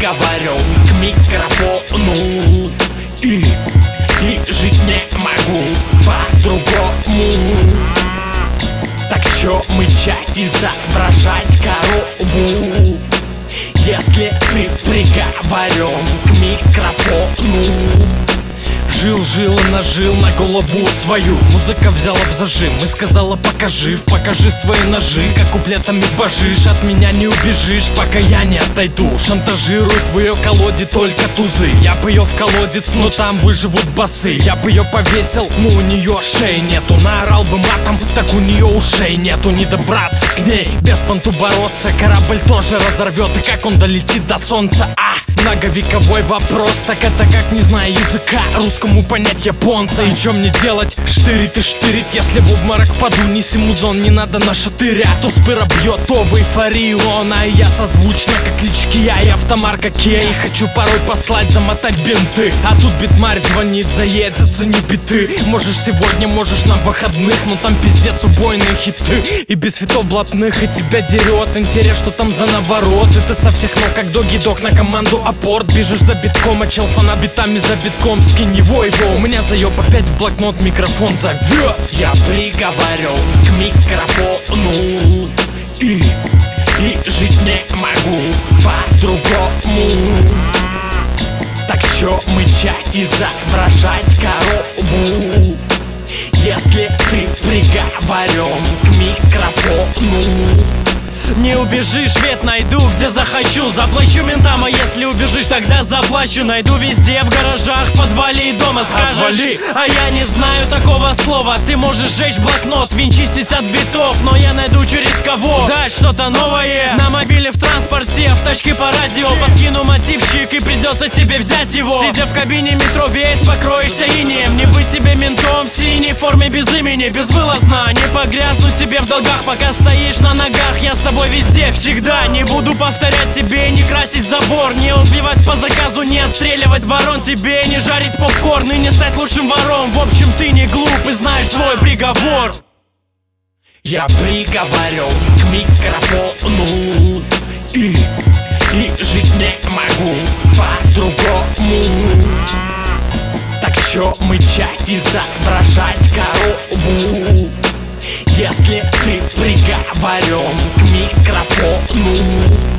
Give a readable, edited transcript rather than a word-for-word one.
приговорен к микрофону и жить не могу по-другому. Так чё мычать, изображать корову, если ты приговорен к микрофону? Жил и нажил на голову свою. Музыка взяла в зажим и сказала: покажи свои ножи. Как куплетами божишь, от меня не убежишь, пока я не отойду. Шантажирует в ее колоде только тузы. Я бы ее в колодец, но там выживут басы. Я бы ее повесил, но у нее шеи нету. Наорал бы матом, так у нее ушей нету. Не добраться к ней, без понту бороться. Корабль тоже разорвет, и как он долетит до солнца? Многовековой вопрос, так это как, не зная языка, русскому понять японца. И чё мне делать? Штырит и штырит, если в обморок паду. Неси музон, не надо на шатыря. То спыра бьет, то в эйфорию он. А я созвучно, как клички я и автомарка Кей. Хочу порой послать, замотать бинты. А тут битмарь звонит, заедь, зацени биты. Можешь сегодня, можешь на выходных, но там пиздец убойные хиты. И без фитов блатных, и тебя дерет интерес, что там за наворот. И ты со всех ног, как доги-дог на команду апорт. Бежишь за битком, а чел фанат битами за битком. Скинь его, у меня заеб опять в блокнот микрофон зовет. Я приговорен к микрофону и жить не могу по-другому. Так чё мычать, изображать корову, если ты приговорен к микрофону? Не убежишь, вет найду, где захочу. Заплачу ментам, а если убежишь, тогда заплачу. Найду везде, в гаражах, в подвале и дома. Скажешь, отвали. А я не знаю такого слова. Ты можешь сжечь блокнот, винчистить от битов, но я найду через кого дать что-то новое. На мобиле, в транспорте, в тачке по радио. Подкину мотивчик и придется тебе взять его. Сидя в кабине метро, весь покроешься инеем. Не быть тебе ментом в синей форме без имени, безвылазно. Не погрязнуть тебе в долгах, пока стоишь на ногах. Я с тобой везде, всегда. Не буду повторять тебе, не красить забор, не убивать по заказу, не отстреливать ворон. Тебе не жарить попкорн и не стать лучшим вором. В общем, ты не глуп и знаешь свой приговор. Я приговорен к микрофону и жить не могу по-другому. Так чё мычать, изображать корову, если ты приговорен к микрофону?